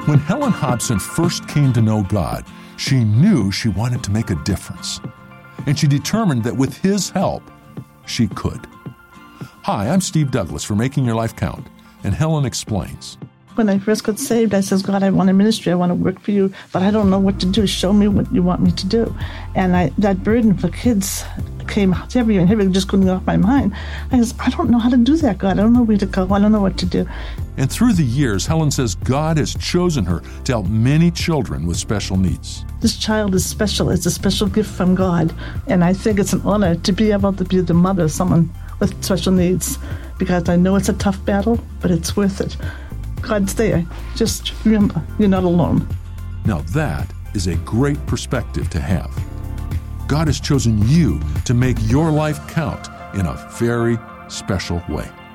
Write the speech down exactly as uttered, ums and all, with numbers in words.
When Helen Hobson first came to know God, she knew she wanted to make a difference. And she determined that with His help, she could. Hi, I'm Steve Douglas for Making Your Life Count, and Helen explains. When I first got saved, I said, God, I want a ministry. I want to work for you, but I don't know what to do. Show me what you want me to do. And I, that burden for kids came heavier and heavier, just couldn't get off my mind. I said, I don't know how to do that, God. I don't know where to go. I don't know what to do. And through the years, Helen says God has chosen her to help many children with special needs. This child is special. It's a special gift from God. And I think it's an honor to be able to be the mother of someone with special needs, because I know it's a tough battle, but it's worth it. God's there. Just remember, you're not alone. Now that is a great perspective to have. God has chosen you to make your life count in a very special way.